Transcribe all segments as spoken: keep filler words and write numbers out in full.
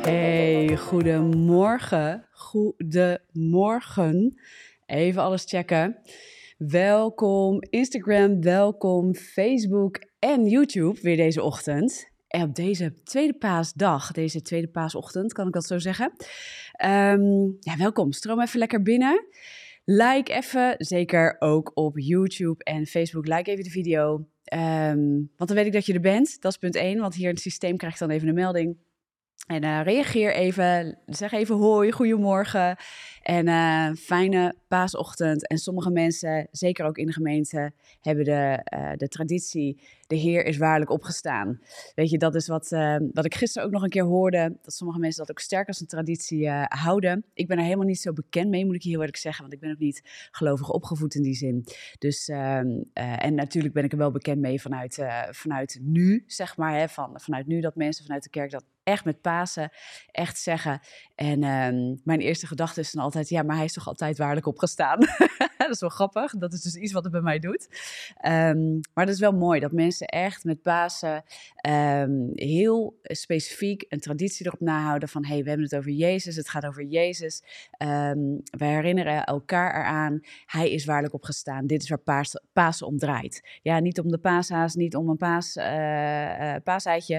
Hey, goedemorgen. Goedemorgen. Even alles checken. Welkom Instagram, welkom Facebook en YouTube weer deze ochtend. En op deze tweede paasdag, deze tweede paasochtend, kan ik dat zo zeggen. Um, ja, welkom. Stroom even lekker binnen. Like even, zeker ook op YouTube en Facebook. Like even de video. Um, want dan weet ik dat je er bent. Dat is punt één, want hier in het systeem krijg je dan even een melding. En uh, reageer even, zeg even hoi, goedemorgen en uh, fijne paasochtend. En sommige mensen, zeker ook in de gemeente, hebben de, uh, de traditie, de Heer is waarlijk opgestaan. Weet je, dat is wat, uh, wat ik gisteren ook nog een keer hoorde, dat sommige mensen dat ook sterk als een traditie uh, houden. Ik ben er helemaal niet zo bekend mee, moet ik je heel eerlijk zeggen, want ik ben ook niet gelovig opgevoed in die zin. Dus, uh, uh, en natuurlijk ben ik er wel bekend mee vanuit, uh, vanuit nu, zeg maar, hè, van, vanuit nu dat mensen vanuit de kerk dat echt met Pasen, echt zeggen. En um, mijn eerste gedachte is dan altijd, ja, maar hij is toch altijd waarlijk opgestaan. Dat is wel grappig, dat is dus iets wat het bij mij doet. Um, maar dat is wel mooi, dat mensen echt met Pasen um, heel specifiek een traditie erop nahouden van, hey, we hebben het over Jezus, het gaat over Jezus. Um, we herinneren elkaar eraan, hij is waarlijk opgestaan. Dit is waar paas, Pasen om draait. Ja, niet om de paashaas, niet om een paas, uh, uh, paaseitje.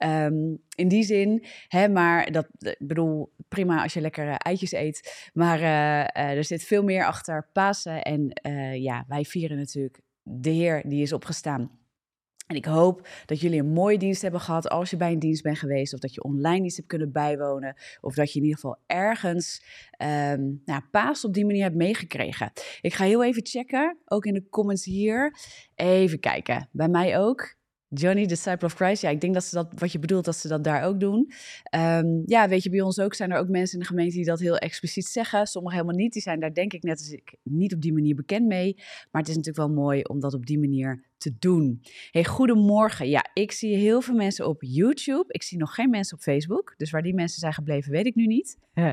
Um, in die zin, hè, maar dat, ik bedoel, prima als je lekker uh, eitjes eet. Maar uh, uh, er zit veel meer achter Pasen. En uh, ja, wij vieren natuurlijk de Heer die is opgestaan. En ik hoop dat jullie een mooie dienst hebben gehad als je bij een dienst bent geweest. Of dat je online iets hebt kunnen bijwonen. Of dat je in ieder geval ergens um, nou, Paas op die manier hebt meegekregen. Ik ga heel even checken, ook in de comments hier. Even kijken, bij mij ook. Johnny, Disciple of Christ. Ja, ik denk dat ze dat, wat je bedoelt, dat ze dat daar ook doen. Um, ja, weet je, bij ons ook zijn er ook mensen in de gemeente die dat heel expliciet zeggen. Sommigen helemaal niet. Die zijn daar denk ik net als ik niet op die manier bekend mee. Maar het is natuurlijk wel mooi om dat op die manier te doen. Hey, goedemorgen. Ja, ik zie heel veel mensen op YouTube. Ik zie nog geen mensen op Facebook. Dus waar die mensen zijn gebleven, weet ik nu niet. Er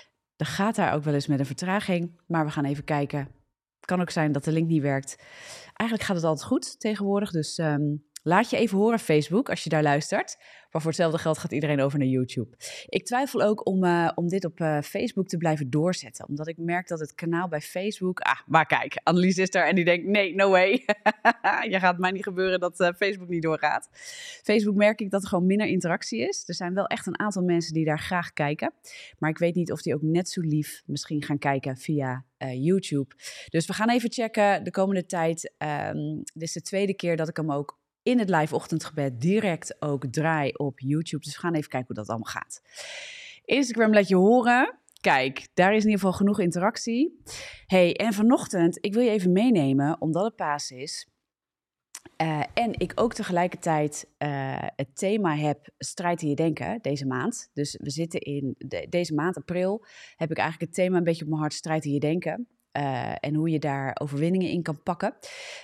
gaat daar ook wel eens met een vertraging. Maar we gaan even kijken. Het kan ook zijn dat de link niet werkt. Eigenlijk gaat het altijd goed tegenwoordig, dus... Um, Laat je even horen Facebook, als je daar luistert. Maar voor hetzelfde geld gaat iedereen over naar YouTube. Ik twijfel ook om, uh, om dit op uh, Facebook te blijven doorzetten. Omdat ik merk dat het kanaal bij Facebook... Ah, maar kijk, Annelies is er en die denkt... Nee, no way. Je gaat mij niet gebeuren dat uh, Facebook niet doorgaat. Facebook merk ik dat er gewoon minder interactie is. Er zijn wel echt een aantal mensen die daar graag kijken. Maar ik weet niet of die ook net zo lief misschien gaan kijken via... Uh, YouTube. Dus we gaan even checken de komende tijd. Um, dit is de tweede keer dat ik hem ook in het live ochtendgebed direct ook draai op YouTube. Dus we gaan even kijken hoe dat allemaal gaat. Instagram laat je horen. Kijk, daar is in ieder geval genoeg interactie. Hey, en vanochtend, ik wil je even meenemen, omdat het Paas is. Uh, en ik ook tegelijkertijd uh, het thema heb strijd in je denken deze maand. Dus we zitten in de, deze maand, april, heb ik eigenlijk het thema een beetje op mijn hart, strijd in je denken. Uh, en hoe je daar overwinningen in kan pakken.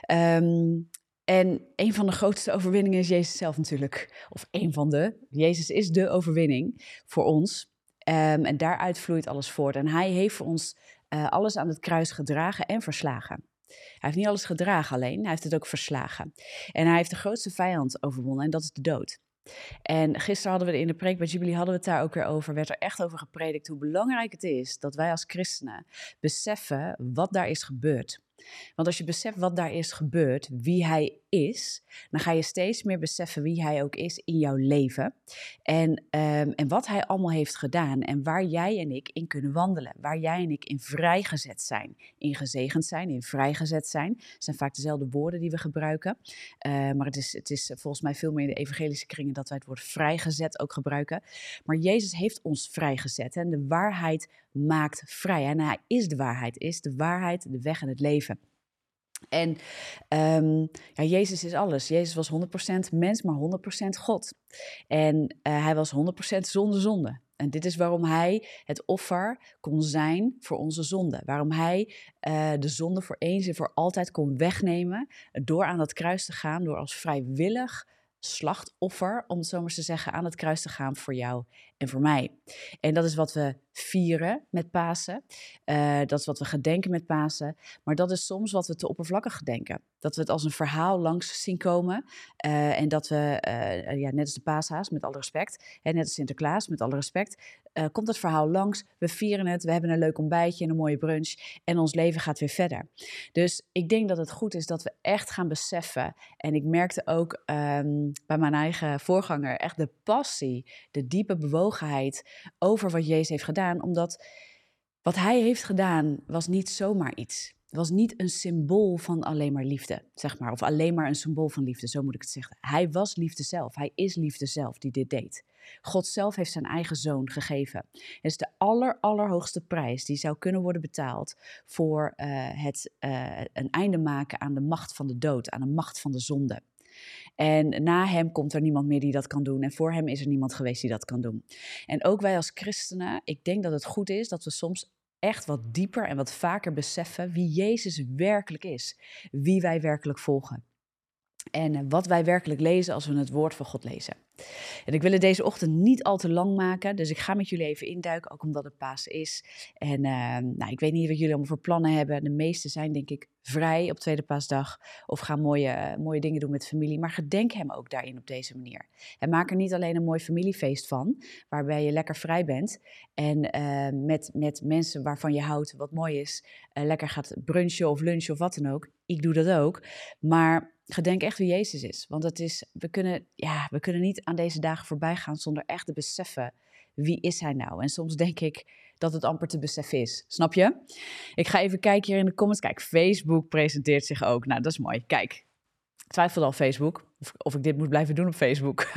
Um, en een van de grootste overwinningen is Jezus zelf natuurlijk. Of een van de. Jezus is de overwinning voor ons. Um, en daaruit vloeit alles voort. En hij heeft voor ons uh, alles aan het kruis gedragen en verslagen. Hij heeft niet alles gedragen alleen, hij heeft het ook verslagen. En hij heeft de grootste vijand overwonnen en dat is de dood. En gisteren hadden we in de preek bij Jubilee hadden we het daar ook weer over. Werd er echt over gepredikt hoe belangrijk het is dat wij als christenen beseffen wat daar is gebeurd. Want als je beseft wat daar is gebeurd, wie hij is, dan ga je steeds meer beseffen wie hij ook is in jouw leven. En, um, en wat hij allemaal heeft gedaan en waar jij en ik in kunnen wandelen. Waar jij en ik in vrijgezet zijn. In gezegend zijn, in vrijgezet zijn. Dat zijn vaak dezelfde woorden die we gebruiken. Uh, maar het is, het is volgens mij veel meer in de evangelische kringen dat wij het woord vrijgezet ook gebruiken. Maar Jezus heeft ons vrijgezet en de waarheid maakt vrij. En hij is de waarheid, is de waarheid, de weg en het leven. En um, ja, Jezus is alles. Jezus was honderd procent mens, maar honderd procent God. En uh, hij was honderd procent zonder zonde. En dit is waarom hij het offer kon zijn voor onze zonde. Waarom hij uh, de zonde voor eens en voor altijd kon wegnemen. Door aan dat kruis te gaan, door als vrijwillig slachtoffer, om het zo maar te zeggen, aan het kruis te gaan voor jou en voor mij. En dat is wat we vieren met Pasen. Uh, dat is wat we gedenken met Pasen. Maar dat is soms wat we te oppervlakkig gedenken. Dat we het als een verhaal langs zien komen. Uh, en dat we, uh, ja, net als de paashaas, met alle respect. En net als Sinterklaas, met alle respect. Uh, komt het verhaal langs, we vieren het, we hebben een leuk ontbijtje en een mooie brunch. En ons leven gaat weer verder. Dus ik denk dat het goed is dat we echt gaan beseffen. En ik merkte ook um, bij mijn eigen voorganger echt de passie, de diepe bewogenheid over wat Jezus heeft gedaan. Omdat wat hij heeft gedaan was niet zomaar iets. Het was niet een symbool van alleen maar liefde, zeg maar. Of alleen maar een symbool van liefde, zo moet ik het zeggen. Hij was liefde zelf. Hij is liefde zelf die dit deed. God zelf heeft zijn eigen zoon gegeven. Het is de aller, allerhoogste prijs die zou kunnen worden betaald voor uh, het uh, een einde maken aan de macht van de dood, aan de macht van de zonde. En na hem komt er niemand meer die dat kan doen. En voor hem is er niemand geweest die dat kan doen. En ook wij als christenen, ik denk dat het goed is dat we soms echt wat dieper en wat vaker beseffen wie Jezus werkelijk is. Wie wij werkelijk volgen. En wat wij werkelijk lezen als we het woord van God lezen. En ik wil het deze ochtend niet al te lang maken, dus ik ga met jullie even induiken, ook omdat het Pasen is. En uh, nou, ik weet niet wat jullie allemaal voor plannen hebben. De meeste zijn denk ik vrij op Tweede Paasdag of gaan mooie, uh, mooie dingen doen met familie. Maar gedenk hem ook daarin op deze manier. En maak er niet alleen een mooi familiefeest van, waarbij je lekker vrij bent. En uh, met, met mensen waarvan je houdt, wat mooi is, uh, lekker gaat brunchen of lunchen of wat dan ook. Ik doe dat ook, maar gedenk echt wie Jezus is. Want het is, we, kunnen, ja, we kunnen niet aan deze dagen voorbij gaan zonder echt te beseffen wie is hij nou. En soms denk ik dat het amper te beseffen is. Snap je? Ik ga even kijken hier in de comments. Kijk, Facebook presenteert zich ook. Nou, dat is mooi. Kijk, ik twijfel al Facebook of, of ik dit moet blijven doen op Facebook.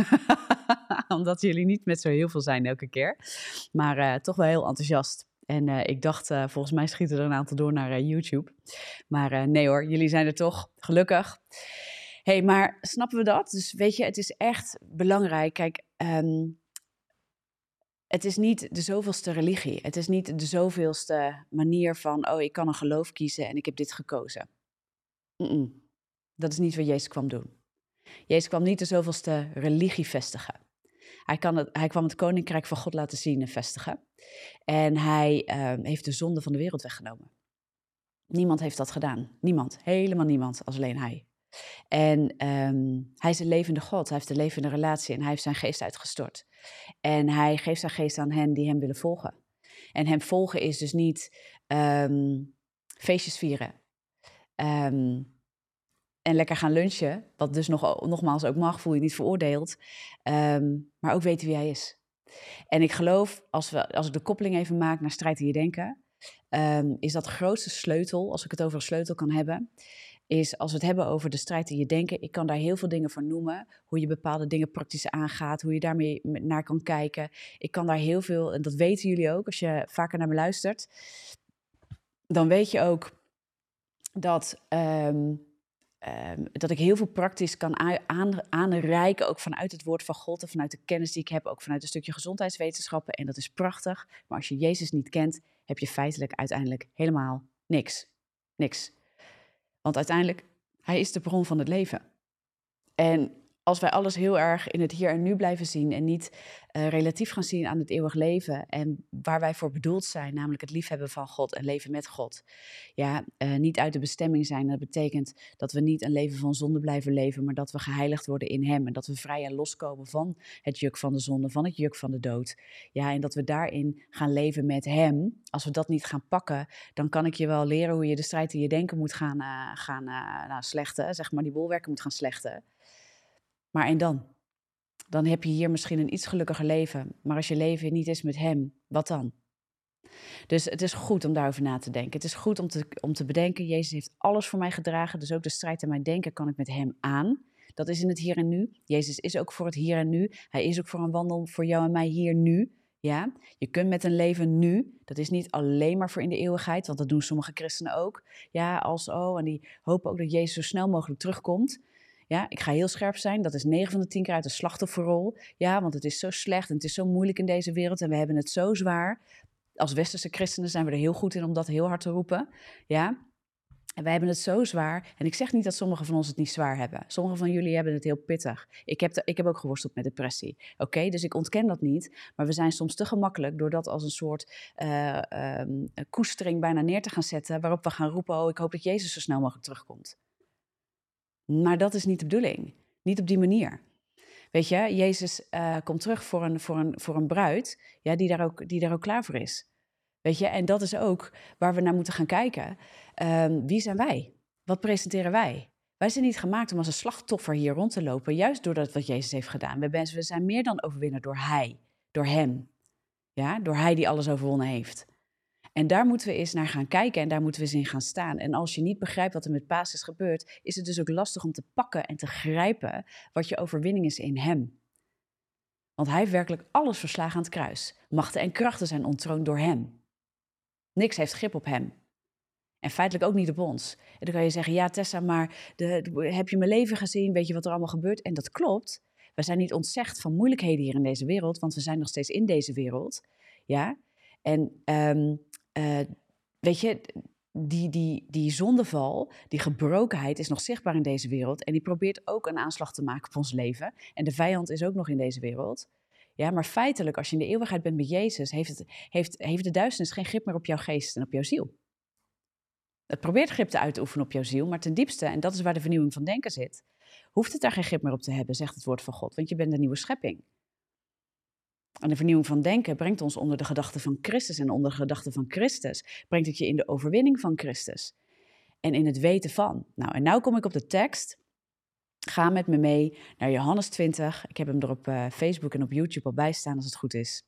Omdat jullie niet met zo heel veel zijn elke keer. Maar uh, toch wel heel enthousiast. En uh, ik dacht, uh, volgens mij schieten er een aantal door naar uh, YouTube. Maar uh, nee hoor, jullie zijn er toch, gelukkig. Hé, hey, maar snappen we dat? Dus weet je, het is echt belangrijk. Kijk, um, het is niet de zoveelste religie. Het is niet de zoveelste manier van, oh, ik kan een geloof kiezen en ik heb dit gekozen. Mm-mm. Dat is niet wat Jezus kwam doen. Jezus kwam niet de zoveelste religie vestigen. Hij, kan het, hij kwam het koninkrijk van God laten zien en vestigen. En hij uh, heeft de zonde van de wereld weggenomen. Niemand heeft dat gedaan. Niemand. Helemaal niemand, als alleen hij. En um, hij is een levende God. Hij heeft een levende relatie en hij heeft zijn geest uitgestort. En hij geeft zijn geest aan hen die hem willen volgen. En hem volgen is dus niet um, feestjes vieren. Um, En lekker gaan lunchen, wat dus nog, nogmaals ook mag, voel je niet veroordeeld. Um, maar ook weten wie hij is. En ik geloof, als, we, als ik de koppeling even maak naar strijd in je denken, um, is dat de grootste sleutel, als ik het over een sleutel kan hebben, is als we het hebben over de strijd in je denken. Ik kan daar heel veel dingen voor noemen, hoe je bepaalde dingen praktisch aangaat, hoe je daarmee naar kan kijken. Ik kan daar heel veel, en dat weten jullie ook, als je vaker naar me luistert, dan weet je ook dat... Um, Um, dat ik heel veel praktisch kan aan, aanreiken, ook vanuit het woord van God en vanuit de kennis die ik heb, ook vanuit een stukje gezondheidswetenschappen. En dat is prachtig. Maar als je Jezus niet kent, heb je feitelijk uiteindelijk helemaal niks. Niks. Want uiteindelijk, hij is de bron van het leven. En als wij alles heel erg in het hier en nu blijven zien en niet uh, relatief gaan zien aan het eeuwig leven en waar wij voor bedoeld zijn, namelijk het liefhebben van God en leven met God, ja, uh, niet uit de bestemming zijn. Dat betekent dat we niet een leven van zonde blijven leven, maar dat we geheiligd worden in hem en dat we vrij en loskomen van het juk van de zonde, van het juk van de dood. Ja, en dat we daarin gaan leven met hem. Als we dat niet gaan pakken, dan kan ik je wel leren hoe je de strijd in je denken moet gaan, uh, gaan uh, nou, slechten, zeg maar die bolwerken moet gaan slechten. Maar en dan? Dan heb je hier misschien een iets gelukkiger leven. Maar als je leven niet is met hem, wat dan? Dus het is goed om daarover na te denken. Het is goed om te, om te bedenken, Jezus heeft alles voor mij gedragen. Dus ook de strijd in mijn denken kan ik met hem aan. Dat is in het hier en nu. Jezus is ook voor het hier en nu. Hij is ook voor een wandel voor jou en mij hier nu. Ja, je kunt met een leven nu, dat is niet alleen maar voor in de eeuwigheid, want dat doen sommige christenen ook. Ja, als oh, en die hopen ook dat Jezus zo snel mogelijk terugkomt. Ja, ik ga heel scherp zijn, dat is negen van de tien keer uit de slachtofferrol. Ja, want het is zo slecht en het is zo moeilijk in deze wereld en we hebben het zo zwaar. Als westerse christenen zijn we er heel goed in om dat heel hard te roepen. Ja, En wij hebben het zo zwaar. En ik zeg niet dat sommigen van ons het niet zwaar hebben. Sommigen van jullie hebben het heel pittig. Ik heb, de, ik heb ook geworsteld met depressie. Oké, okay? Dus ik ontken dat niet. Maar we zijn soms te gemakkelijk door dat als een soort uh, um, koestering bijna neer te gaan zetten. Waarop we gaan roepen, oh, ik hoop dat Jezus zo snel mogelijk terugkomt. Maar dat is niet de bedoeling. Niet op die manier. Weet je, Jezus uh, komt terug voor een, voor een, voor een bruid, ja, die, daar ook, die daar ook klaar voor is. Weet je, en dat is ook waar we naar moeten gaan kijken. Um, wie zijn wij? Wat presenteren wij? Wij zijn niet gemaakt om als een slachtoffer hier rond te lopen, juist door dat wat Jezus heeft gedaan. We, ben, we zijn meer dan overwinnaar door Hij, door Hem. Ja, door Hij die alles overwonnen heeft. En daar moeten we eens naar gaan kijken en daar moeten we eens in gaan staan. En als je niet begrijpt wat er met Paas is gebeurd, is het dus ook lastig om te pakken en te grijpen wat je overwinning is in Hem. Want Hij heeft werkelijk alles verslagen aan het kruis. Machten en krachten zijn ontroond door Hem. Niks heeft grip op Hem. En feitelijk ook niet op ons. En dan kan je zeggen, ja Tessa, maar de, de, heb je mijn leven gezien? Weet je wat er allemaal gebeurt? En dat klopt. We zijn niet ontzegd van moeilijkheden hier in deze wereld, want we zijn nog steeds in deze wereld. Ja? En um, uh, weet je, die, die, die zondeval, die gebrokenheid is nog zichtbaar in deze wereld. En die probeert ook een aanslag te maken op ons leven. En de vijand is ook nog in deze wereld. Ja, maar feitelijk, als je in de eeuwigheid bent met Jezus, heeft, het, heeft, heeft de duisternis geen grip meer op jouw geest en op jouw ziel. Het probeert grip te uit te oefenen op jouw ziel, maar ten diepste, en dat is waar de vernieuwing van denken zit, hoeft het daar geen grip meer op te hebben, zegt het woord van God, want je bent een nieuwe schepping. En de vernieuwing van denken brengt ons onder de gedachten van Christus en onder de gedachten van Christus brengt het je in de overwinning van Christus en in het weten van. Nou, en nu kom ik op de tekst. Ga met me mee naar Johannes twintig. Ik heb hem er op uh, Facebook en op YouTube al bij staan als het goed is.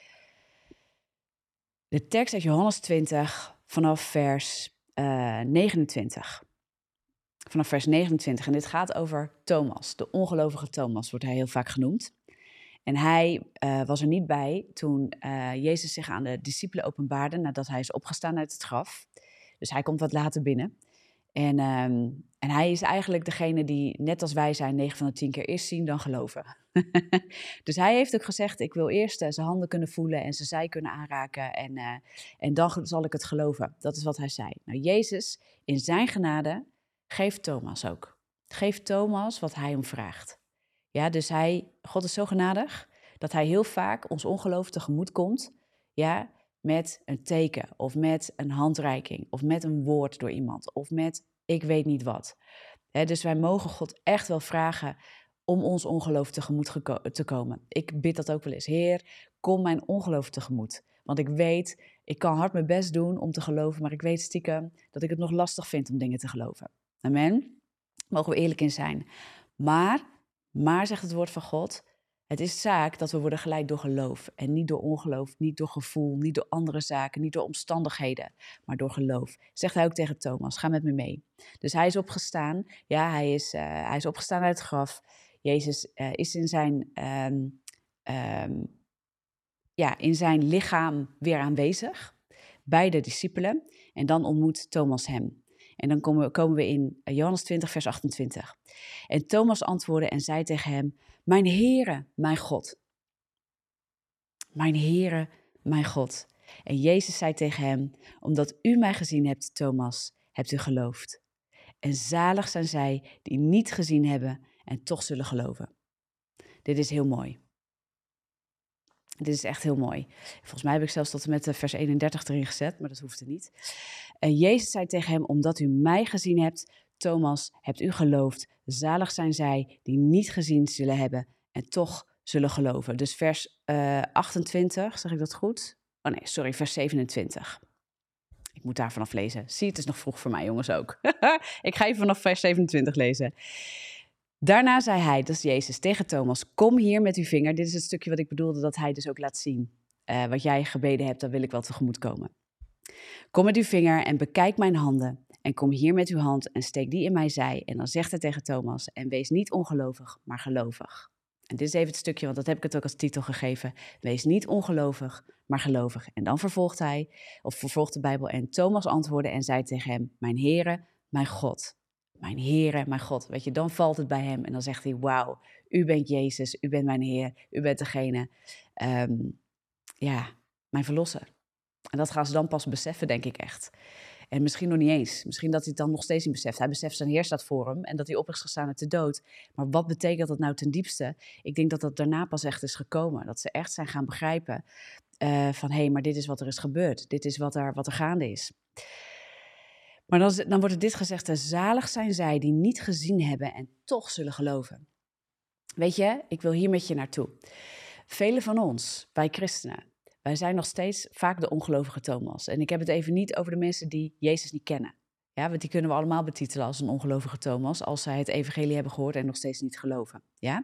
De tekst uit Johannes twintig vanaf vers uh, negenentwintig. Vanaf vers negenentwintig. En dit gaat over Thomas, de ongelovige Thomas, wordt hij heel vaak genoemd. En hij uh, was er niet bij toen uh, Jezus zich aan de discipelen openbaarde nadat hij is opgestaan uit het graf. Dus hij komt wat later binnen. En, um, en hij is eigenlijk degene die, net als wij zijn, negen van de tien keer eerst zien dan geloven. Dus hij heeft ook gezegd, ik wil eerst uh, zijn handen kunnen voelen en zijn zij kunnen aanraken en, uh, en dan zal ik het geloven. Dat is wat hij zei. Nou, Jezus, in zijn genade, geeft Thomas ook. Geeft Thomas wat hij hem vraagt. Ja, dus hij, God is zo genadig dat hij heel vaak ons ongeloof tegemoet komt, ja, met een teken of met een handreiking of met een woord door iemand of met ik weet niet wat. He, dus wij mogen God echt wel vragen om ons ongeloof tegemoet geko- te komen. Ik bid dat ook wel eens. Heer, kom mijn ongeloof tegemoet. Want ik weet, ik kan hard mijn best doen om te geloven, maar ik weet stiekem dat ik het nog lastig vind om dingen te geloven. Amen. Mogen we eerlijk in zijn. Maar, maar zegt het woord van God, het is zaak dat we worden geleid door geloof en niet door ongeloof, niet door gevoel, niet door andere zaken, niet door omstandigheden, maar door geloof. Zegt hij ook tegen Thomas, ga met me mee. Dus hij is opgestaan, ja, hij is, uh, hij is opgestaan uit het graf. Jezus uh, is in zijn, um, um, ja, in zijn lichaam weer aanwezig bij de discipelen en dan ontmoet Thomas hem. En dan komen we, komen we in Johannes twintig, vers achtentwintig. En Thomas antwoordde en zei tegen hem, mijn Heere, mijn God. Mijn Heere, mijn God. En Jezus zei tegen hem, omdat u mij gezien hebt, Thomas, hebt u geloofd. En zalig zijn zij die niet gezien hebben en toch zullen geloven. Dit is heel mooi. Dit is echt heel mooi. Volgens mij heb ik zelfs tot en met vers eenendertig erin gezet, maar dat hoeft er niet. En Jezus zei tegen hem, omdat u mij gezien hebt, Thomas, hebt u geloofd. Zalig zijn zij die niet gezien zullen hebben en toch zullen geloven. Dus vers uh, achtentwintig, zeg ik dat goed? Oh nee, sorry, vers zevenentwintig. Ik moet daar vanaf lezen. Zie, het is nog vroeg voor mij, jongens ook. Ik ga even vanaf vers zevenentwintig lezen. Daarna zei hij, dat is Jezus, tegen Thomas, kom hier met uw vinger. Dit is het stukje wat ik bedoelde, dat hij dus ook laat zien. Uh, wat jij gebeden hebt, daar wil ik wel tegemoet komen. Kom met uw vinger en bekijk mijn handen. En kom hier met uw hand en steek die in mijn zij. En dan zegt hij tegen Thomas, en wees niet ongelovig, maar gelovig. En dit is even het stukje, want dat heb ik het ook als titel gegeven. Wees niet ongelovig, maar gelovig. En dan vervolgt hij, of vervolgt de Bijbel, en Thomas antwoordde en zei tegen hem, mijn Heere, mijn God. Mijn Heere, mijn God. Weet je, dan valt het bij hem en dan zegt hij, wauw, u bent Jezus, u bent mijn Heer, u bent degene, um, ja, mijn verlosser. En dat gaan ze dan pas beseffen, denk ik echt. En misschien nog niet eens. Misschien dat hij het dan nog steeds niet beseft. Hij beseft zijn Heer staat voor hem en dat hij op is gestaan uit de dood. Maar wat betekent dat nou ten diepste? Ik denk dat dat daarna pas echt is gekomen. Dat ze echt zijn gaan begrijpen uh, van hé, hey, maar dit is wat er is gebeurd. Dit is wat er, wat er gaande is. Maar dan, dan wordt er dit gezegd, zalig zijn zij die niet gezien hebben en toch zullen geloven. Weet je, ik wil hier met je naartoe. Velen van ons, wij christenen, wij zijn nog steeds vaak de ongelovige Thomas. En ik heb het even niet over de mensen die Jezus niet kennen. Ja, want die kunnen we allemaal betitelen als een ongelovige Thomas, als zij het evangelie hebben gehoord en nog steeds niet geloven. Ja?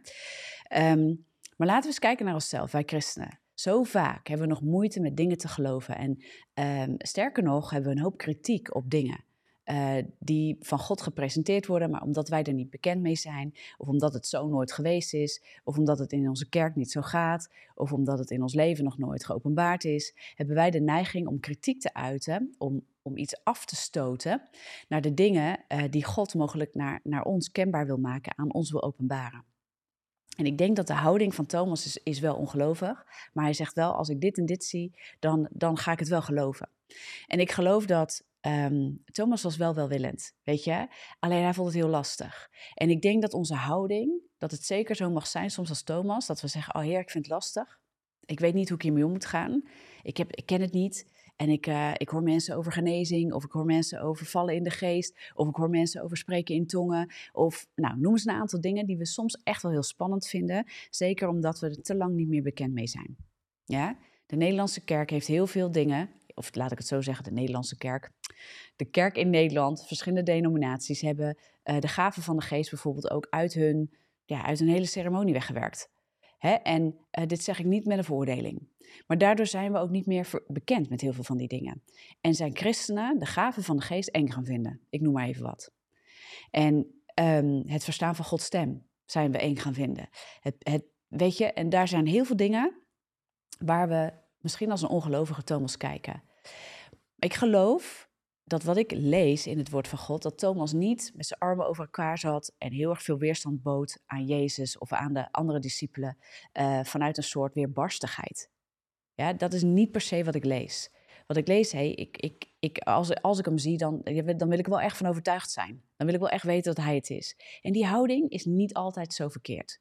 Um, maar laten we eens kijken naar onszelf, wij christenen. Zo vaak hebben we nog moeite met dingen te geloven. En um, sterker nog, hebben we een hoop kritiek op dingen. Uh, die van God gepresenteerd worden, maar omdat wij er niet bekend mee zijn, of omdat het zo nooit geweest is, of omdat het in onze kerk niet zo gaat, of omdat het in ons leven nog nooit geopenbaard is, hebben wij de neiging om kritiek te uiten, om, om iets af te stoten naar de dingen uh, die God mogelijk naar, naar ons kenbaar wil maken, aan ons wil openbaren. En ik denk dat de houding van Thomas is, is wel ongelovig, maar hij zegt wel, als ik dit en dit zie, dan, dan ga ik het wel geloven. En ik geloof dat Um, Thomas was wel welwillend, weet je. Alleen hij vond het heel lastig. En ik denk dat onze houding, dat het zeker zo mag zijn, soms als Thomas, dat we zeggen, oh Heer, ik vind het lastig. Ik weet niet hoe ik hiermee om moet gaan. Ik, heb, ik ken het niet. En ik, uh, ik hoor mensen over genezing, of ik hoor mensen over vallen in de geest, of ik hoor mensen over spreken in tongen. Of, nou, noem eens een aantal dingen die we soms echt wel heel spannend vinden. Zeker omdat we er te lang niet meer bekend mee zijn. Ja? De Nederlandse kerk heeft heel veel dingen, of laat ik het zo zeggen, de Nederlandse kerk. De kerk in Nederland, verschillende denominaties, hebben uh, de gaven van de geest bijvoorbeeld ook uit hun, ja, uit hun hele ceremonie weggewerkt. Hè? En uh, dit zeg ik niet met een veroordeling. Maar daardoor zijn we ook niet meer ver- bekend met heel veel van die dingen. En zijn christenen de gaven van de geest eng gaan vinden. Ik noem maar even wat. En um, het verstaan van Gods stem zijn we eng gaan vinden. Het, het, weet je, en daar zijn heel veel dingen waar we misschien als een ongelovige Thomas kijken. Ik geloof dat wat ik lees in het woord van God, dat Thomas niet met zijn armen over elkaar zat en heel erg veel weerstand bood aan Jezus of aan de andere discipelen uh, vanuit een soort weerbarstigheid. Ja, dat is niet per se wat ik lees. Wat ik lees, hey, ik, ik, ik, als, als ik hem zie, dan, dan wil ik wel echt van overtuigd zijn. Dan wil ik wel echt weten dat hij het is. En die houding is niet altijd zo verkeerd.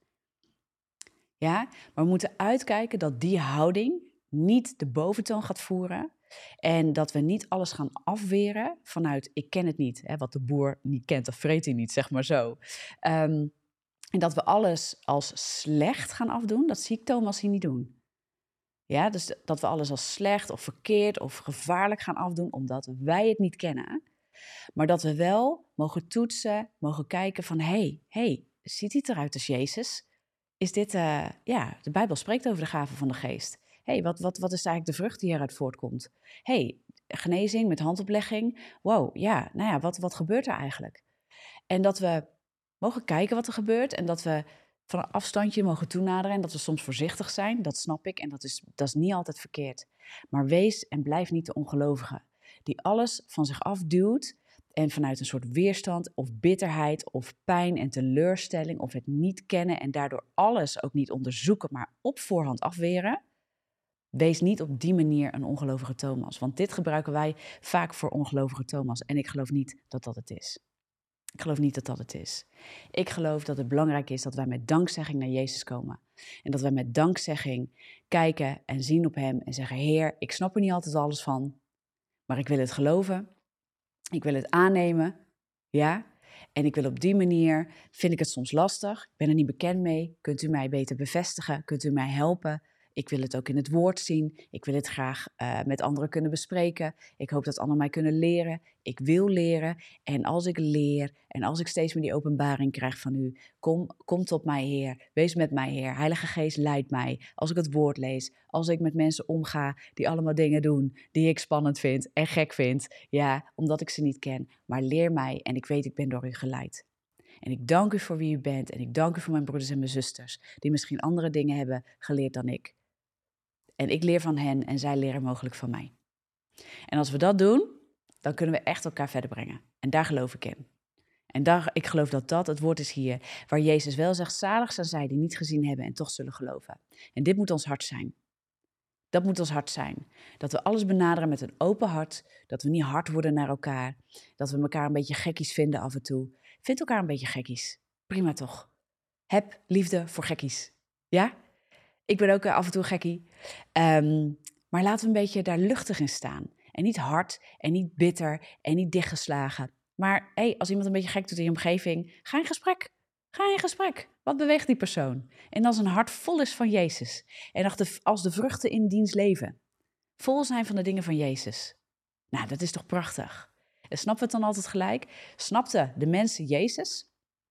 Ja, maar we moeten uitkijken dat die houding niet de boventoon gaat voeren. En dat we niet alles gaan afweren vanuit ik ken het niet. Hè, wat de boer niet kent, of vreet hij niet, zeg maar zo. Um, en dat we alles als slecht gaan afdoen, dat zie ik Thomas hier niet doen. Ja, dus dat we alles als slecht of verkeerd of gevaarlijk gaan afdoen omdat wij het niet kennen. Maar dat we wel mogen toetsen, mogen kijken van hé, hey, hey, ziet dit eruit als Jezus? Is dit, uh, ja, de Bijbel spreekt over de gaven van de geest. Hé, hey, wat, wat, wat is eigenlijk de vrucht die hieruit voortkomt? Hé, hey, genezing met handoplegging. Wow, ja, nou ja, wat, wat gebeurt er eigenlijk? En dat we mogen kijken wat er gebeurt en dat we van een afstandje mogen toenaderen en dat we soms voorzichtig zijn, dat snap ik en dat is, dat is niet altijd verkeerd. Maar wees en blijf niet de ongelovige, die alles van zich afduwt en vanuit een soort weerstand of bitterheid of pijn en teleurstelling of het niet kennen en daardoor alles ook niet onderzoeken, maar op voorhand afweren. Wees niet op die manier een ongelovige Thomas, want dit gebruiken wij vaak voor ongelovige Thomas en ik geloof niet dat dat het is. Ik geloof niet dat dat het is. Ik geloof dat het belangrijk is dat wij met dankzegging naar Jezus komen. En dat wij met dankzegging kijken en zien op hem en zeggen, Heer, ik snap er niet altijd alles van, maar ik wil het geloven. Ik wil het aannemen, ja. En ik wil op die manier, vind ik het soms lastig, ik ben er niet bekend mee. Kunt u mij beter bevestigen? Kunt u mij helpen? Ik wil het ook in het woord zien. Ik wil het graag uh, met anderen kunnen bespreken. Ik hoop dat anderen mij kunnen leren. Ik wil leren. En als ik leer en als ik steeds meer die openbaring krijg van u, kom, kom tot mij, Heer. Wees met mij, Heer. Heilige Geest leidt mij. Als ik het woord lees, als ik met mensen omga die allemaal dingen doen die ik spannend vind en gek vind. Ja, omdat ik ze niet ken. Maar leer mij en ik weet, ik ben door u geleid. En ik dank u voor wie u bent en ik dank u voor mijn broeders en mijn zusters die misschien andere dingen hebben geleerd dan ik. En ik leer van hen en zij leren mogelijk van mij. En als we dat doen, dan kunnen we echt elkaar verder brengen. En daar geloof ik in. En daar, ik geloof dat dat het woord is hier, waar Jezus wel zegt, zalig zijn zij die niet gezien hebben en toch zullen geloven. En dit moet ons hart zijn. Dat moet ons hart zijn. Dat we alles benaderen met een open hart. Dat we niet hard worden naar elkaar. Dat we elkaar een beetje gekkies vinden af en toe. Vind elkaar een beetje gekkies. Prima toch? Heb liefde voor gekkies. Ja? Ik ben ook af en toe gekkie. Um, maar laten we een beetje daar luchtig in staan. En niet hard en niet bitter en niet dichtgeslagen. Maar hey, als iemand een beetje gek doet in je omgeving, ga in gesprek. Ga in gesprek. Wat beweegt die persoon? En als een hart vol is van Jezus. En als de, als de vruchten in diens leven vol zijn van de dingen van Jezus. Nou, dat is toch prachtig. En snappen we het dan altijd gelijk? Snapte de mensen Jezus?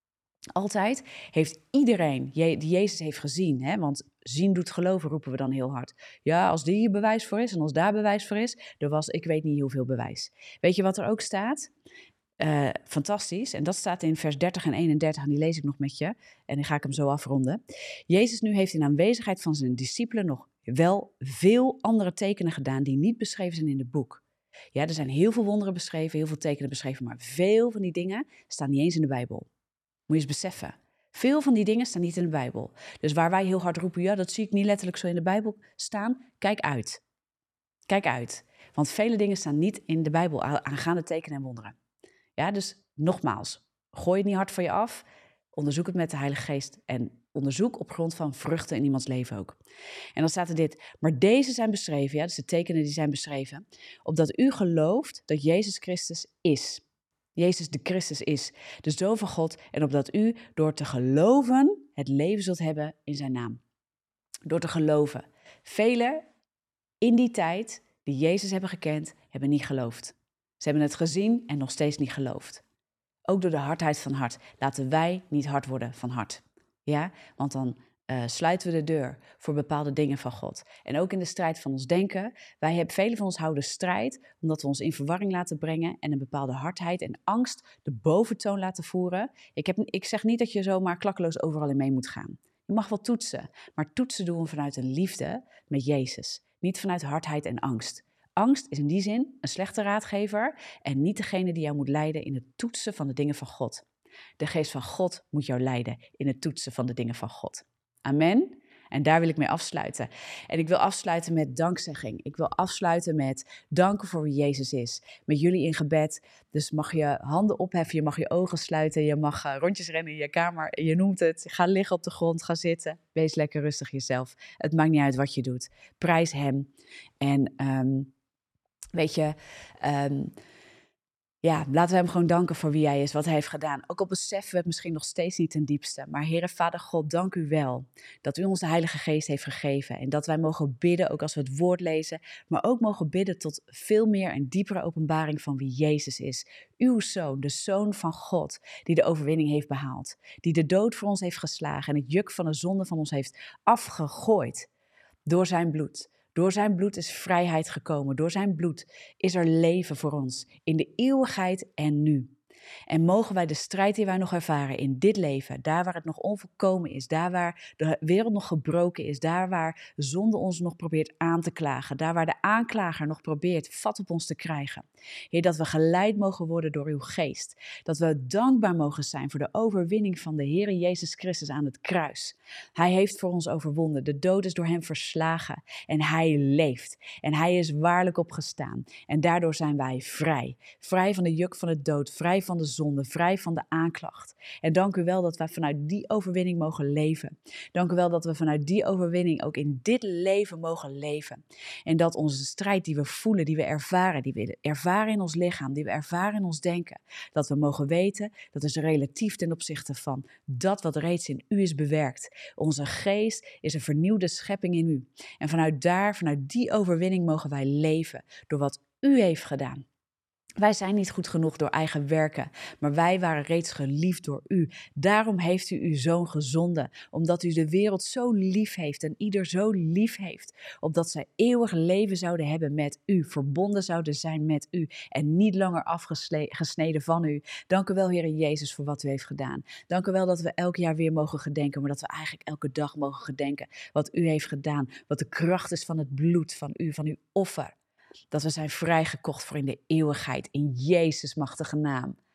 Altijd heeft iedereen die Jezus heeft gezien, hè, want zien doet geloven roepen we dan heel hard. Ja, als die hier bewijs voor is en als daar bewijs voor is, er was ik weet niet hoeveel bewijs. Weet je wat er ook staat? Uh, fantastisch, en dat staat in vers dertig en eenendertig en die lees ik nog met je en dan ga ik hem zo afronden. Jezus nu heeft in aanwezigheid van zijn discipelen nog wel veel andere tekenen gedaan die niet beschreven zijn in het boek. Ja, er zijn heel veel wonderen beschreven, heel veel tekenen beschreven, maar veel van die dingen staan niet eens in de Bijbel. Moet je eens beseffen. Veel van die dingen staan niet in de Bijbel. Dus waar wij heel hard roepen, ja, dat zie ik niet letterlijk zo in de Bijbel staan, kijk uit. Kijk uit. Want vele dingen staan niet in de Bijbel aangaande tekenen en wonderen. Ja, dus nogmaals, gooi het niet hard van je af. Onderzoek het met de Heilige Geest en onderzoek op grond van vruchten in iemands leven ook. En dan staat er dit, maar deze zijn beschreven, ja, dus de tekenen die zijn beschreven, opdat u gelooft dat Jezus Christus is. Jezus de Christus is, de Zoon van God, en opdat u door te geloven het leven zult hebben in zijn naam. Door te geloven. Velen in die tijd die Jezus hebben gekend, hebben niet geloofd. Ze hebben het gezien en nog steeds niet geloofd. Ook door de hardheid van hart. Laten wij niet hard worden van hart. Ja, want dan uh, sluiten we de deur voor bepaalde dingen van God. En ook in de strijd van ons denken. Wij hebben, velen van ons houden strijd omdat we ons in verwarring laten brengen en een bepaalde hardheid en angst de boventoon laten voeren. Ik, heb, ik zeg niet dat je zomaar klakkeloos overal in mee moet gaan. Je mag wel toetsen, maar toetsen doen we vanuit een liefde met Jezus. Niet vanuit hardheid en angst. Angst is in die zin een slechte raadgever en niet degene die jou moet leiden in het toetsen van de dingen van God. De geest van God moet jou leiden in het toetsen van de dingen van God. Amen. En daar wil ik mee afsluiten. En ik wil afsluiten met dankzegging. Ik wil afsluiten met danken voor wie Jezus is. Met jullie in gebed. Dus mag je handen opheffen, je mag je ogen sluiten, je mag uh, rondjes rennen in je kamer. Je noemt het, ga liggen op de grond, ga zitten. Wees lekker rustig jezelf. Het maakt niet uit wat je doet. Prijs hem. En um, weet je... Um, Ja, laten we hem gewoon danken voor wie hij is, wat hij heeft gedaan. Ook al beseffen we het misschien nog steeds niet ten diepste. Maar Heere Vader God, dank u wel dat u ons de Heilige Geest heeft gegeven. En dat wij mogen bidden, ook als we het woord lezen. Maar ook mogen bidden tot veel meer en diepere openbaring van wie Jezus is. Uw Zoon, de Zoon van God, die de overwinning heeft behaald. Die de dood voor ons heeft geslagen en het juk van de zonde van ons heeft afgegooid door zijn bloed. Door zijn bloed is vrijheid gekomen. Door zijn bloed is er leven voor ons in de eeuwigheid en nu. En mogen wij de strijd die wij nog ervaren in dit leven, daar waar het nog onvolkomen is, daar waar de wereld nog gebroken is, daar waar zonde ons nog probeert aan te klagen, daar waar de aanklager nog probeert vat op ons te krijgen. Heer, dat we geleid mogen worden door uw geest. Dat we dankbaar mogen zijn voor de overwinning van de Heer Jezus Christus aan het kruis. Hij heeft voor ons overwonnen. De dood is door hem verslagen en hij leeft. En hij is waarlijk opgestaan. En daardoor zijn wij vrij. Vrij van de juk van de dood, vrij van de zonde, vrij van de aanklacht. En dank u wel dat wij vanuit die overwinning mogen leven. Dank u wel dat we vanuit die overwinning ook in dit leven mogen leven. En dat onze strijd die we voelen, die we ervaren, die we ervaren in ons lichaam, die we ervaren in ons denken, dat we mogen weten, dat is relatief ten opzichte van dat wat reeds in u is bewerkt. Onze geest is een vernieuwde schepping in u. En vanuit daar, vanuit die overwinning mogen wij leven door wat u heeft gedaan. Wij zijn niet goed genoeg door eigen werken, maar wij waren reeds geliefd door u. Daarom heeft u uw Zoon gezonden, omdat u de wereld zo lief heeft en ieder zo lief heeft, opdat zij eeuwig leven zouden hebben met u, verbonden zouden zijn met u en niet langer afgesneden van u. Dank u wel, Heere Jezus, voor wat u heeft gedaan. Dank u wel dat we elk jaar weer mogen gedenken, maar dat we eigenlijk elke dag mogen gedenken wat u heeft gedaan, wat de kracht is van het bloed van u, van uw offer. Dat we zijn vrijgekocht voor in de eeuwigheid, in Jezus' machtige naam.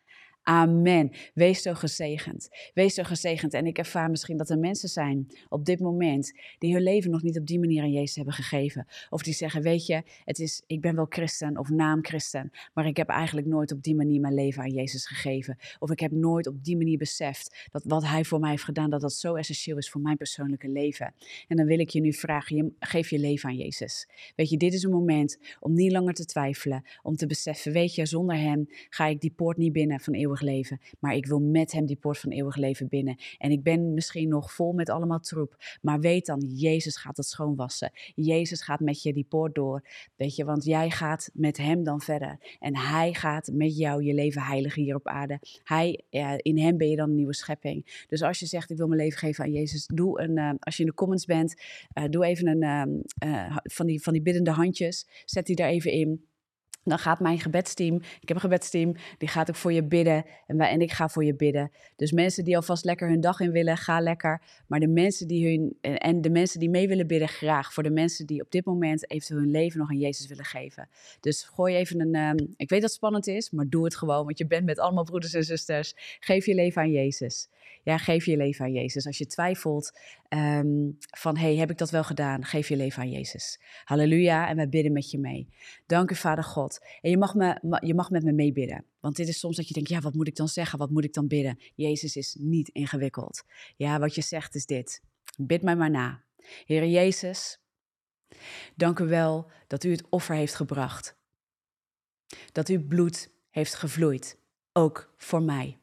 Amen. Wees zo gezegend. Wees zo gezegend. En ik ervaar misschien dat er mensen zijn op dit moment die hun leven nog niet op die manier aan Jezus hebben gegeven. Of die zeggen, weet je, het is, ik ben wel christen of naam christen, maar ik heb eigenlijk nooit op die manier mijn leven aan Jezus gegeven. Of ik heb nooit op die manier beseft dat wat hij voor mij heeft gedaan, dat dat zo essentieel is voor mijn persoonlijke leven. En dan wil ik je nu vragen, je, geef je leven aan Jezus. Weet je, dit is een moment om niet langer te twijfelen, om te beseffen, weet je, zonder hem ga ik die poort niet binnen van eeuwig leven, maar ik wil met hem die poort van eeuwig leven binnen. En ik ben misschien nog vol met allemaal troep, maar weet dan, Jezus gaat het schoonwassen. Jezus gaat met je die poort door, weet je, want jij gaat met hem dan verder. En hij gaat met jou je leven heiligen hier op aarde. Hij, ja, in hem ben je dan een nieuwe schepping. Dus als je zegt, ik wil mijn leven geven aan Jezus, doe een, uh, als je in de comments bent, uh, doe even een, uh, uh, van, die, van die biddende handjes, zet die daar even in. Dan gaat mijn gebedsteam, ik heb een gebedsteam, die gaat ook voor je bidden en, wij, en ik ga voor je bidden. Dus mensen die alvast lekker hun dag in willen, ga lekker. Maar de mensen die hun, en de mensen die mee willen bidden, graag. Voor de mensen die op dit moment eventueel hun leven nog aan Jezus willen geven. Dus gooi even een, um, ik weet dat het spannend is, maar doe het gewoon. Want je bent met allemaal broeders en zusters. Geef je leven aan Jezus. Ja, geef je leven aan Jezus. Als je twijfelt um, van, hey, heb ik dat wel gedaan? Geef je leven aan Jezus. Halleluja, en wij bidden met je mee. Dank u, Vader God. En je mag, me, je mag met me meebidden. Want dit is soms dat je denkt, ja, wat moet ik dan zeggen? Wat moet ik dan bidden? Jezus is niet ingewikkeld. Ja, wat je zegt is dit. Bid mij maar na. Heere Jezus, dank u wel dat u het offer heeft gebracht. Dat uw bloed heeft gevloeid. Ook voor mij.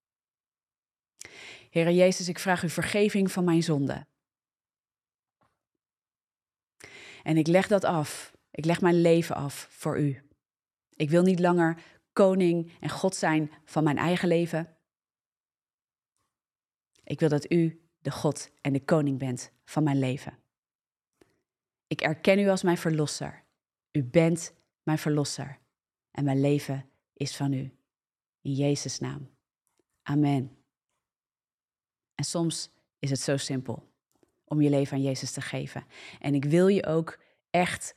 Heere Jezus, ik vraag u vergeving van mijn zonde. En ik leg dat af. Ik leg mijn leven af voor u. Ik wil niet langer koning en God zijn van mijn eigen leven. Ik wil dat u de God en de koning bent van mijn leven. Ik erken u als mijn verlosser. U bent mijn verlosser. En mijn leven is van u. In Jezus' naam. Amen. En soms is het zo simpel om je leven aan Jezus te geven. En ik wil je ook echt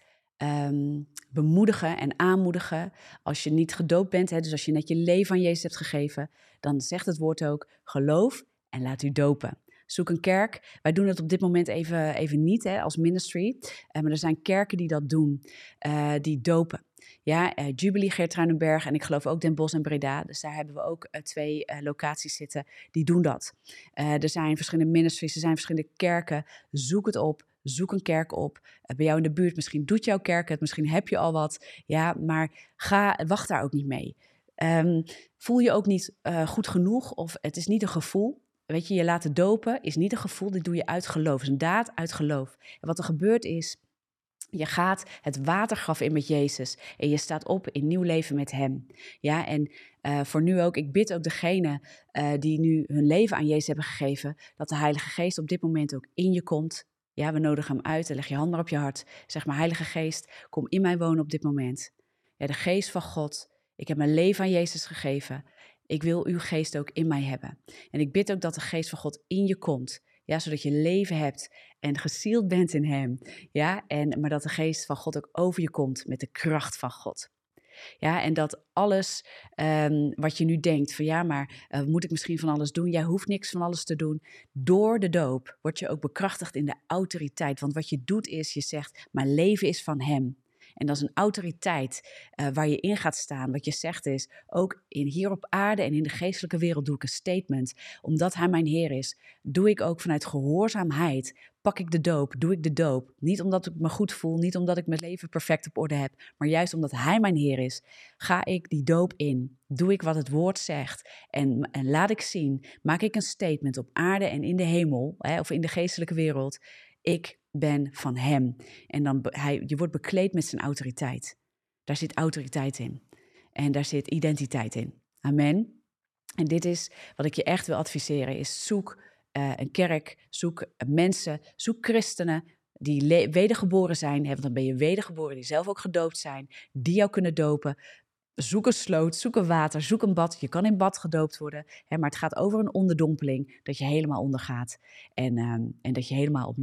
um, bemoedigen en aanmoedigen. Als je niet gedoopt bent, hè, dus als je net je leven aan Jezus hebt gegeven, dan zegt het woord ook, geloof en laat u dopen. Zoek een kerk. Wij doen het op dit moment even, even niet hè, als ministry. Uh, maar er zijn kerken die dat doen, uh, die dopen. Ja, uh, Jubilee, Geertruidenberg en ik geloof ook Den Bosch en Breda. Dus daar hebben we ook uh, twee uh, locaties zitten, die doen dat. Uh, er zijn verschillende ministries, er zijn verschillende kerken. Zoek het op, zoek een kerk op. Uh, bij jou in de buurt, misschien doet jouw kerk het, misschien heb je al wat. Ja, maar ga, wacht daar ook niet mee. Um, voel je ook niet uh, goed genoeg of het is niet een gevoel. Weet je, je laten dopen is niet een gevoel, dit doe je uit geloof. Het is een daad uit geloof. En wat er gebeurt is, je gaat het watergraf in met Jezus en je staat op in nieuw leven met hem. Ja, en uh, voor nu ook, ik bid ook degene uh, die nu hun leven aan Jezus hebben gegeven, dat de Heilige Geest op dit moment ook in je komt. Ja, we nodigen hem uit en leg je hand maar op je hart. Zeg maar, Heilige Geest, kom in mij wonen op dit moment. Ja, de Geest van God, ik heb mijn leven aan Jezus gegeven. Ik wil uw geest ook in mij hebben. En ik bid ook dat de geest van God in je komt. Ja, zodat je leven hebt en gezield bent in hem. Ja, en, maar dat de geest van God ook over je komt met de kracht van God. Ja, en dat alles um, wat je nu denkt, van ja, maar uh, moet ik misschien van alles doen? Jij hoeft niks van alles te doen. Door de doop word je ook bekrachtigd in de autoriteit. Want wat je doet is, je zegt, mijn leven is van hem. En dat is een autoriteit uh, waar je in gaat staan. Wat je zegt is, ook in, hier op aarde en in de geestelijke wereld doe ik een statement. Omdat hij mijn Heer is, doe ik ook vanuit gehoorzaamheid, pak ik de doop, doe ik de doop. Niet omdat ik me goed voel, niet omdat ik mijn leven perfect op orde heb, maar juist omdat hij mijn Heer is, ga ik die doop in. Doe ik wat het woord zegt en, en laat ik zien, maak ik een statement op aarde en in de hemel, hè, of in de geestelijke wereld. Ik ben van hem. En dan hij, je wordt bekleed met zijn autoriteit. Daar zit autoriteit in. En daar zit identiteit in. Amen. En dit is wat ik je echt wil adviseren, is zoek uh, een kerk, zoek mensen, zoek christenen die le- wedergeboren zijn. Hè, want dan ben je wedergeboren, die zelf ook gedoopt zijn, die jou kunnen dopen. Zoek een sloot, zoek een water, zoek een bad. Je kan in bad gedoopt worden, hè, maar het gaat over een onderdompeling, dat je helemaal ondergaat. En, um, en dat je helemaal opnieuw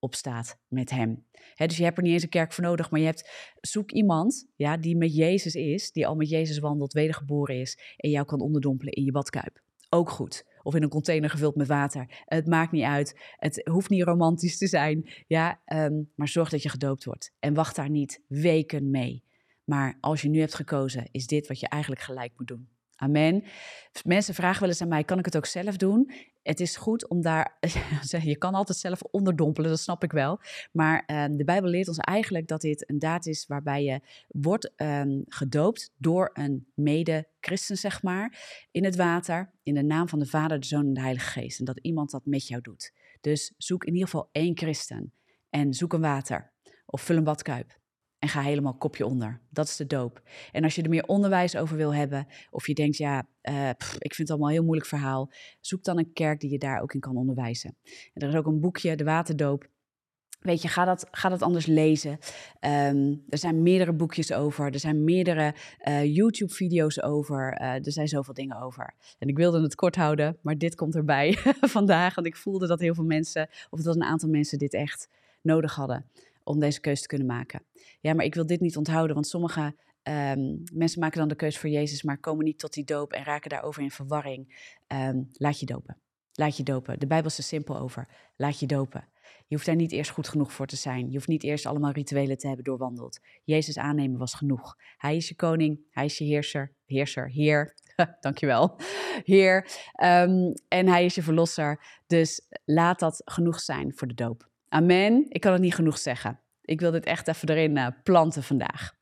op staat met hem. He, dus je hebt er niet eens een kerk voor nodig, maar je hebt, zoek iemand ja, die met Jezus is, die al met Jezus wandelt, wedergeboren is en jou kan onderdompelen in je badkuip. Ook goed. Of in een container gevuld met water. Het maakt niet uit. Het hoeft niet romantisch te zijn. Ja, um, maar zorg dat je gedoopt wordt. En wacht daar niet weken mee. Maar als je nu hebt gekozen, is dit wat je eigenlijk gelijk moet doen. Amen. Mensen vragen wel eens aan mij, kan ik het ook zelf doen? Het is goed om daar, je kan altijd zelf onderdompelen, dat snap ik wel. Maar uh, de Bijbel leert ons eigenlijk dat dit een daad is waarbij je wordt um, gedoopt door een mede-christen, zeg maar, in het water, in de naam van de Vader, de Zoon en de Heilige Geest. En dat iemand dat met jou doet. Dus zoek in ieder geval één christen en zoek een water of vul een badkuip. En ga helemaal kopje onder. Dat is de doop. En als je er meer onderwijs over wil hebben, of je denkt, ja, uh, pff, ik vind het allemaal een heel moeilijk verhaal, zoek dan een kerk die je daar ook in kan onderwijzen. En er is ook een boekje, De Waterdoop. Weet je, ga dat, ga dat anders lezen. Um, er zijn meerdere boekjes over. Er zijn meerdere uh, YouTube-video's over. Uh, er zijn zoveel dingen over. En ik wilde het kort houden, maar dit komt erbij vandaag. Want ik voelde dat heel veel mensen, of dat een aantal mensen dit echt nodig hadden om deze keuze te kunnen maken. Ja, maar ik wil dit niet onthouden, want sommige um, mensen maken dan de keuze voor Jezus, maar komen niet tot die doop en raken daarover in verwarring. Um, laat je dopen. Laat je dopen. De Bijbel is er simpel over. Laat je dopen. Je hoeft daar niet eerst goed genoeg voor te zijn. Je hoeft niet eerst allemaal rituelen te hebben doorwandeld. Jezus aannemen was genoeg. Hij is je koning, hij is je heerser, heerser, heer, dankjewel, heer. Um, en hij is je verlosser. Dus laat dat genoeg zijn voor de doop. Amen. Ik kan het niet genoeg zeggen. Ik wil dit echt even erin uh, planten vandaag.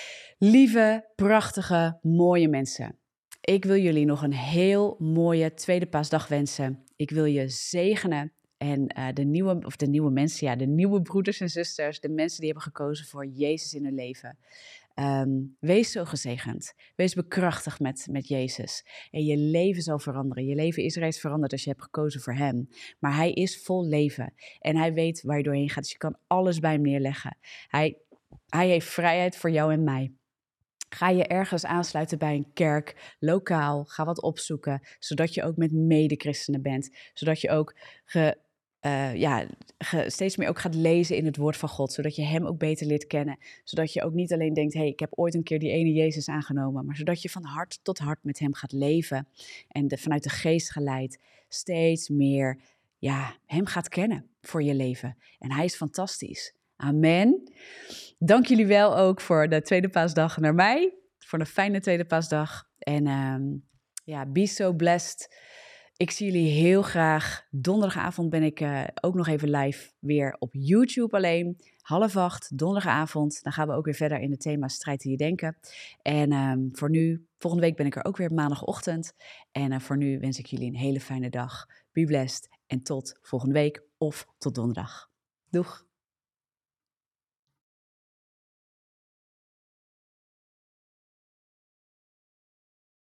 Lieve, prachtige, mooie mensen. Ik wil jullie nog een heel mooie tweede paasdag wensen. Ik wil je zegenen. En uh, de nieuwe, of de nieuwe mensen, ja, de nieuwe broeders en zusters, de mensen die hebben gekozen voor Jezus in hun leven. Um, wees zo gezegend. Wees bekrachtigd met, met Jezus. En je leven zal veranderen. Je leven is reeds veranderd als je hebt gekozen voor hem. Maar hij is vol leven. En hij weet waar je doorheen gaat. Dus je kan alles bij hem neerleggen. Hij, hij heeft vrijheid voor jou en mij. Ga je ergens aansluiten bij een kerk, lokaal, ga wat opzoeken, zodat je ook met mede-christenen bent. Zodat je ook ge, uh, ja, ge, steeds meer ook gaat lezen in het woord van God, zodat je hem ook beter leert kennen. Zodat je ook niet alleen denkt, hé, hey, ik heb ooit een keer die ene Jezus aangenomen, maar zodat je van hart tot hart met hem gaat leven en de, vanuit de geest geleid steeds meer ja, hem gaat kennen voor je leven. En hij is fantastisch. Amen. Dank jullie wel ook voor de tweede paasdag naar mij. Voor een fijne tweede paasdag. En um, ja, be so blessed. Ik zie jullie heel graag. Donderdagavond ben ik uh, ook nog even live weer op YouTube alleen. Half acht, donderdagavond. Dan gaan we ook weer verder in het thema strijd in je denken. En um, voor nu, volgende week ben ik er ook weer maandagochtend. En uh, voor nu wens ik jullie een hele fijne dag. Be blessed. En tot volgende week of tot donderdag. Doeg!